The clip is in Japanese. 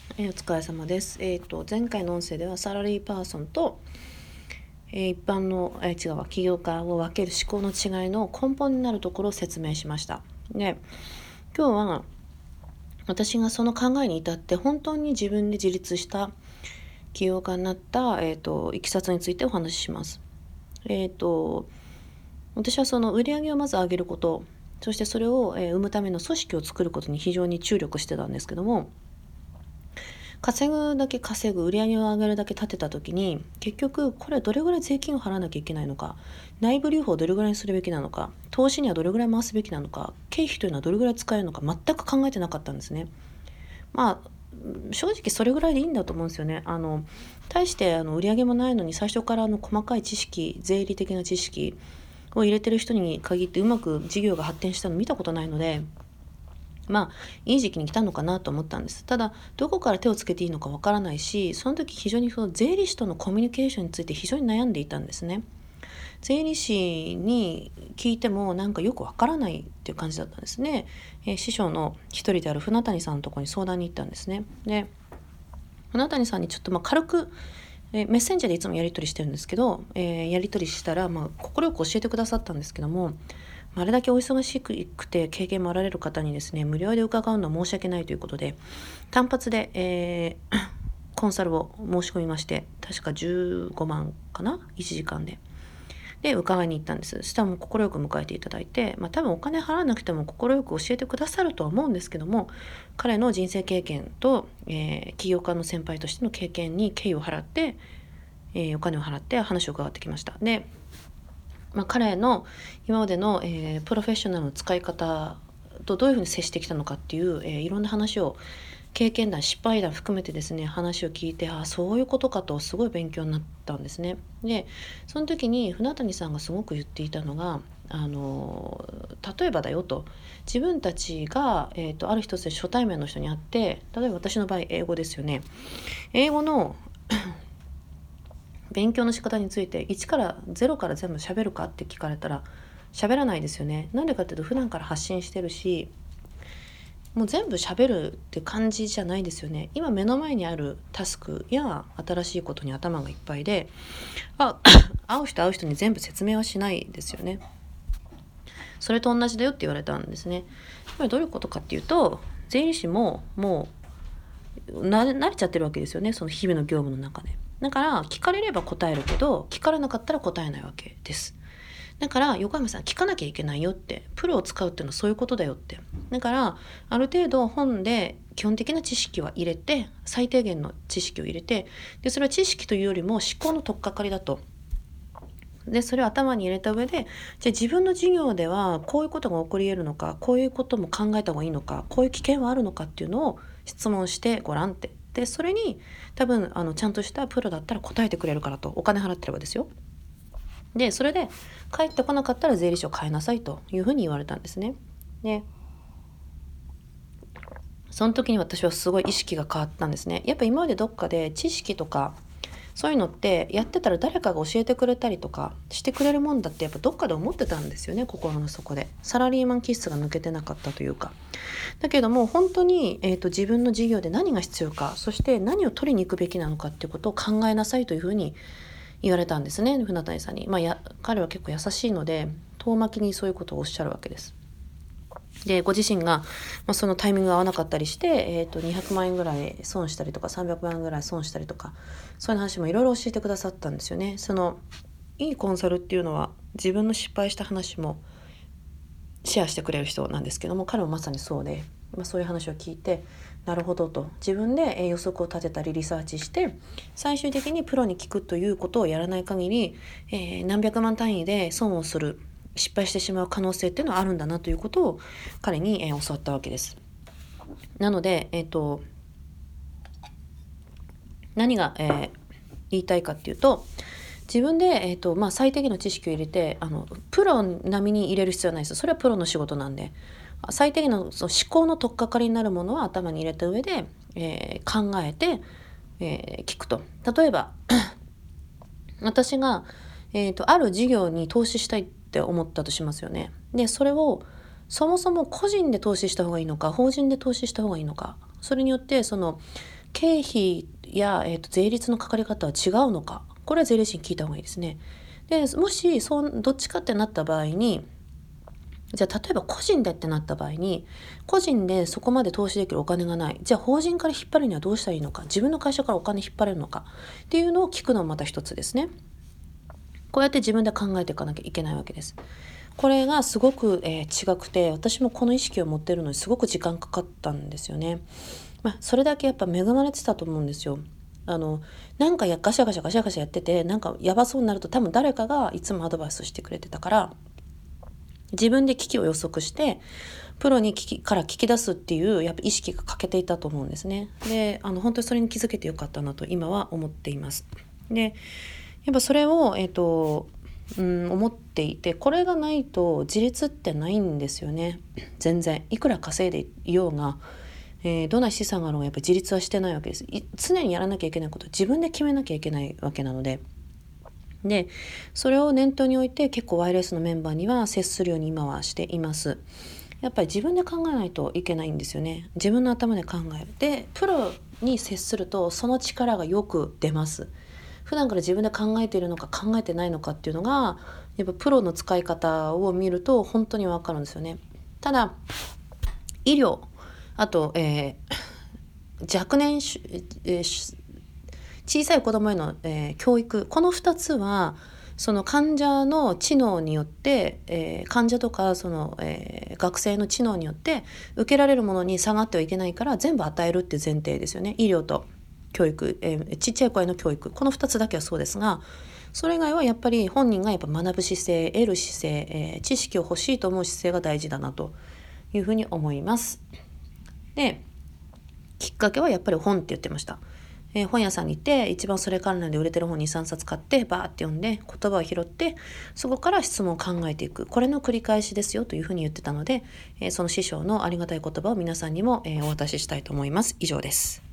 お疲れ様です。前回の音声ではサラリーパーソンと、一般の、違うわ起業家を分ける思考の違いの根本になるところを説明しました。で、今日は私がその考えに至って本当に自分で自立した起業家になった、いきさつについてお話しします。私はその売り上げをまず上げること、そしてそれを、生むための組織を作ることに非常に注力してたんですけども、稼ぐだけ稼ぐ、売り上げを上げるだけ立てた時に、結局これはどれぐらい税金を払わなきゃいけないのか、内部留保をどれぐらいにするべきなのか、投資にはどれぐらい回すべきなのか、経費というのはどれぐらい使えるのか、全く考えてなかったんですね。正直それぐらいでいいんだと思うんですよね。対して売り上げもないのに最初から細かい知識、税理的な知識を入れてる人に限ってうまく事業が発展したの見たことないので、いい時期に来たのかなと思ったんです。ただどこから手をつけていいのかわからないし、その時非常にその税理士とのコミュニケーションについて非常に悩んでいたんですね。税理士に聞いてもなんかよくわからないっていう感じだったんですね。師匠の一人である船谷さんのところに相談に行ったんですね。で、船谷さんにちょっと軽くメッセンジャーでいつもやり取りしてるんですけど、やり取りしたら快く教えてくださったんですけども、あれだけお忙しくて経験もあられる方にですね、無料で伺うのは申し訳ないということで、単発で、コンサルを申し込みまして、確か15万かな、1時間で。で、伺いに行ったんです。そしたらもう快く迎えていただいて、多分お金払わなくても快く教えてくださるとは思うんですけども、彼の人生経験と、起業家の先輩としての経験に敬意を払って、お金を払って話を伺ってきました。で、彼の今までの、プロフェッショナルの使い方とどういうふうに接してきたのかっていう、いろんな話を経験談失敗談含めてですね、話を聞いて、そういうことかとすごい勉強になったんですね。でその時に船谷さんがすごく言っていたのが、例えばだよと、自分たちが、ある一つで初対面の人に会って、例えば私の場合英語ですよね。英語の勉強の仕方について1から0から全部喋るかって聞かれたら喋らないですよね。なんでかっていうと普段から発信してるし、もう全部喋るって感じじゃないですよね。今目の前にあるタスクや新しいことに頭がいっぱいで、会う人に全部説明はしないですよね。それと同じだよって言われたんですね。これどういうことかっていうと、税理士ももう慣れちゃってるわけですよね、その日々の業務の中で。だから聞かれれば答えるけど、聞かれなかったら答えないわけです。だから横山さん、聞かなきゃいけないよって、プロを使うっていうのはそういうことだよって。だからある程度本で基本的な知識は入れて、最低限の知識を入れて、でそれは知識というよりも思考の取っかかりだと。でそれを頭に入れた上で、じゃあ自分の授業ではこういうことが起こり得るのか、こういうことも考えた方がいいのか、こういう危険はあるのかっていうのを質問してごらんって。でそれに多分ちゃんとしたプロだったら答えてくれるからと。お金払ってればですよ。でそれで帰ってこなかったら税理士を変えなさいというふうに言われたんですね。でその時に私はすごい意識が変わったんですね。やっぱ今までどっかで知識とかそういうのってやってたら誰かが教えてくれたりとかしてくれるもんだってやっぱどっかで思ってたんですよね。心の底でサラリーマン気質が抜けてなかったというか。だけども本当に、自分の事業で何が必要か、そして何を取りに行くべきなのかっていうことを考えなさいというふうに言われたんですね、船谷さんに。彼は結構優しいので遠巻きにそういうことをおっしゃるわけです。でご自身が、そのタイミングが合わなかったりして、200万円ぐらい損したりとか300万円ぐらい損したりとか、そういう話もいろいろ教えてくださったんですよね。そのいいコンサルっていうのは自分の失敗した話もシェアしてくれる人なんですけども、彼もまさにそうで、そういう話を聞いて、なるほどと、自分で予測を立てたりリサーチして最終的にプロに聞くということをやらない限り、何百万単位で損をする、失敗してしまう可能性っていうのはあるんだなということを彼に、教わったわけです。なので、何が、言いたいかっていうと、自分で、最低限の知識を入れてプロ並みに入れる必要はないです。それはプロの仕事なんで、最低限のその思考の取っかかりになるものは頭に入れた上で、考えて、聞くと。例えば私が、ある事業に投資したいって思ったとしますよね。でそれをそもそも個人で投資した方がいいのか法人で投資した方がいいのか、それによってその経費や、税率のかかり方は違うのか、これは税理士に聞いた方がいいですね。でもしどっちかってなった場合に、じゃあ例えば個人でってなった場合に、個人でそこまで投資できるお金がない、じゃあ法人から引っ張るにはどうしたらいいのか、自分の会社からお金引っ張れるのかっていうのを聞くのもまた一つですね。こうやって自分で考えていかなきゃいけないわけです。これがすごく、違くて、私もこの意識を持っているのにすごく時間かかったんですよね。それだけやっぱ恵まれてたと思うんですよ。なんかガシャガシャやってて、なんかやばそうになると多分誰かがいつもアドバイスしてくれてたから、自分で危機を予測してプロにから聞き出すっていうやっぱ意識が欠けていたと思うんですね。で本当にそれに気づけてよかったなと今は思っています。でやっぱそれを、思っていて、これがないと自立ってないんですよね。全然いくら稼いでいようが、どんな資産があろうがやっぱり自立はしてないわけです。常にやらなきゃいけないことを自分で決めなきゃいけないわけなので、それを念頭に置いて結構ワイレースのメンバーには接するように今はしています。やっぱり自分で考えないといけないんですよね。自分の頭で考える。でプロに接するとその力がよく出ます。普段から自分で考えているのか考えてないのかっていうのがやっぱプロの使い方を見ると本当に分かるんですよね。ただ医療、あと、若年、小さい子どもへの、教育、この2つはその患者の知能によって、患者とか学生の知能によって受けられるものに下がってはいけないから、全部与えるっていう前提ですよね。医療と教育、ちっちゃい子への教育、この2つだけはそうですが、それ以外はやっぱり本人がやっぱ学ぶ姿勢、得る姿勢、知識を欲しいと思う姿勢が大事だなというふうに思います。できっかけはやっぱり本って言ってました。本屋さんに行って一番それ関連で売れてる本 2,3 冊買ってバーって読んで言葉を拾って、そこから質問を考えていく、これの繰り返しですよというふうに言ってたので、その師匠のありがたい言葉を皆さんにも、お渡ししたいと思います。以上です。